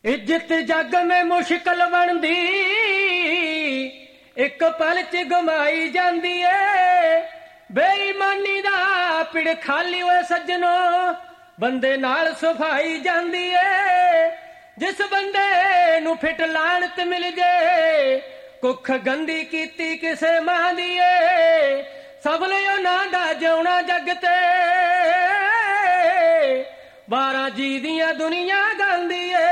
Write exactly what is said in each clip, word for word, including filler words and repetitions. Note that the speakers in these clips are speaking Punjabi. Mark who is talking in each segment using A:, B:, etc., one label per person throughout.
A: ਇੱਜ਼ਤ ਜੱਗ ਮੇ ਮੁਸ਼ਕਲ ਬਣਦੀ, ਇੱਕ ਪਲ ਚ ਗਮਾਈ ਜਾਂਦੀ ਏ। ਬੇਈਮਾਨੀ ਦਾ ਪਿੜ ਖਾਲੀ ਹੋਏ ਸੱਜਣੋ, ਬੰਦੇ ਨਾਲ ਸਫਾਈ ਜਾਂਦੀ ਏ। ਜਿਸ ਬੰਦੇ ਨੂੰ ਫਿੱਟ ਲਾਹਨਤ ਮਿਲ ਜੇ, ਕੁੱਖ ਗੰਦੀ ਕੀਤੀ ਕਿਸੇ ਮਾਂ ਦੀ ਏ। ਸਭ ਲਈ ਉਹਨਾਂ ਦਾ ਜਿਉਣਾ ਜੱਗ ਤੇ, ਬਾਰਾਂ ਜੀ ਦੀਆਂ ਦੁਨੀਆ ਗਾਂਦੀ ਏ।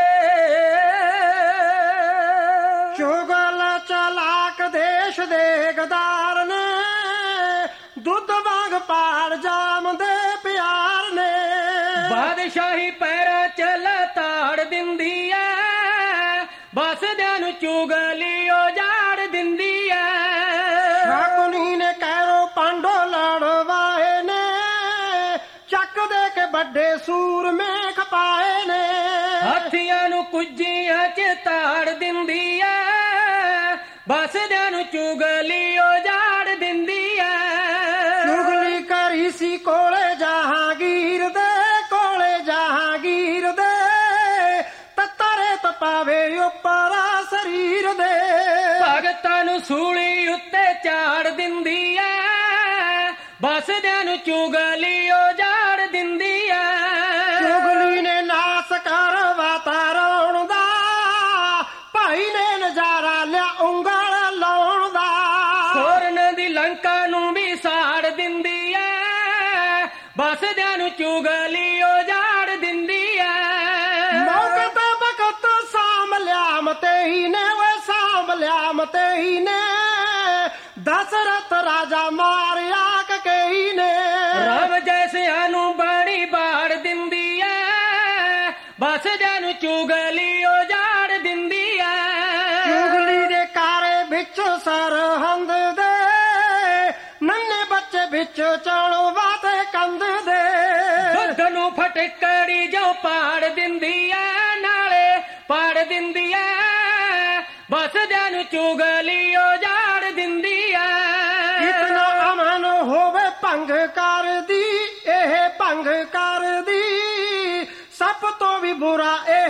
B: ਚੁਗਲ ਚਲਾਕ ਦੇਸ਼ ਦੇ ਗਦਾਰ ਨੇ, ਦੁੱਧ ਵਾਂਗ ਪਾੜ ਜਾਮਦੇ ਪਿਆਰ ਨੇ।
A: ਬਾਦਸ਼ਾਹੀ ਪੈਰਾਂ ਚ ਲਤਾੜ ਦਿੰਦੀ ਐ, ਬਸਦਿਆਂ ਨੂੰ ਚੁਗਲੀ ਉਜਾੜ ਦਿੰਦੀ ਐ।
B: ਸ਼ਕੁਨੀ ਨੇ ਕਹਿਰੋ ਪਾਂਡੋ ਲੜਵਾਏ ਨੇ, ਚੱਕ ਦੇ ਕੇ ਵੱਡੇ ਸੂਰਮੇ ਖਪਾਏ ਨੇ।
A: ਹਾਥੀਆਂ ਨੂੰ ਕੁੱਜੀਆਂ ਚ ਤਾੜ ਦਿੰਦੀ ਐ, ਬਸਦਿਆਂ ਨੂੰ ਚੁਗਲੀ ਉਜਾੜ ਦਿੰਦੀ ਐ।
B: ਚੁਗਲੀ ਕਰੀ ਸੀ ਕੋਲੇ ਜਹਾਂਗੀਰ ਦੇ, ਕੋਲੇ ਜਹਾਂਗੀਰ ਦੇ, ਤਤਰੇ ਤਪਾਵੇ ਉੱਪਰਾ ਸਰੀਰ ਦੇ।
A: ਭਗਤਾਂ ਨੂੰ ਸੂਲੀ ਉੱਤੇ ਝਾੜ ਦਿੰਦੀ ਐ, ਬਸਦਿਆਂ ਨੂੰ ਚੁਗਲੀ ਉਜਾੜ ਦਿੰਦੀ ਐ।
B: ਚੁਗਲੀ ਨੇ ਨਾਸ ਕਰਵਾਤਾ ਰੌਣ ਦਾ, ਭਾਈ ਨੇ ਨਜ਼ਾਰਾ ਲਿਆ ਉਂਗਲ ਲਾਉਣ ਦਾ।
A: ਸੋਰਨ ਦੀ ਲੰਕਾ ਨੂੰ ਵੀ ਸਾੜ ਦਿੰਦੀ ਐ, ਬਸਦਿਆਂ ਨੂੰ ਚੁਗਲੀ ਉਜਾੜ ਦਿੰਦੀ ਐ।
B: ਮੌਕੇ ਤੇ ਵਕਤ ਸਾਂਭ ਲਿਆ ਮਤੇਈ ਨੇ, ਵੇ ਸਾਂਭ ਲਿਆ ਮਤੇਈ ਨੇ, ਦਸ਼ਰਥ ਰਾਜਾ ਮਾਰਿਆ ਕਕਈ ਨੇ।
A: ਰਾਮ ਜੈਸਿਆਂ ਨੂੰ ਬਾਣੀ ਬਾੜ ਦਿੰਦੀ ਐ, ਬਸਦਿਆਂ ਨੂੰ ਚੁਗਲੀ ਉਜਾੜ ਦਿੰਦੀ ਐ।
B: ਚੁਗਲੀ ਦੇ ਕਾਰੇ ਵਿੱਚ ਸਰਹੰਦ ਦੇ, ਨੰਨੇ ਬੱਚੇ ਵਿੱਚ ਚੌਲਵਾ ਤੇ ਕੰਧ ਦੇ।
A: ਦੁੱਧ ਨੂੰ ਫਟਕੜੀ ਜੋ ਪਾੜ ਦਿੰਦੀ ਐ, ਨਾਲੇ ਪਾੜ ਦਿੰਦੀ ਐ, ਬਸਦਿਆਂ ਨੂੰ ਚੁਗਲੀ ਉਜਾੜ ਦਿੰਦੀ ਐ।
B: ਇਤਨਾ ਅਮਨ ਹੋਵੇ ਭੰਗ ਕਰਦੀ, ਇਹ ਭੰਗ ਕਰਦੀ, ਸਭ ਤੋਂ ਵੀ ਬੁਰਾ ਇਹ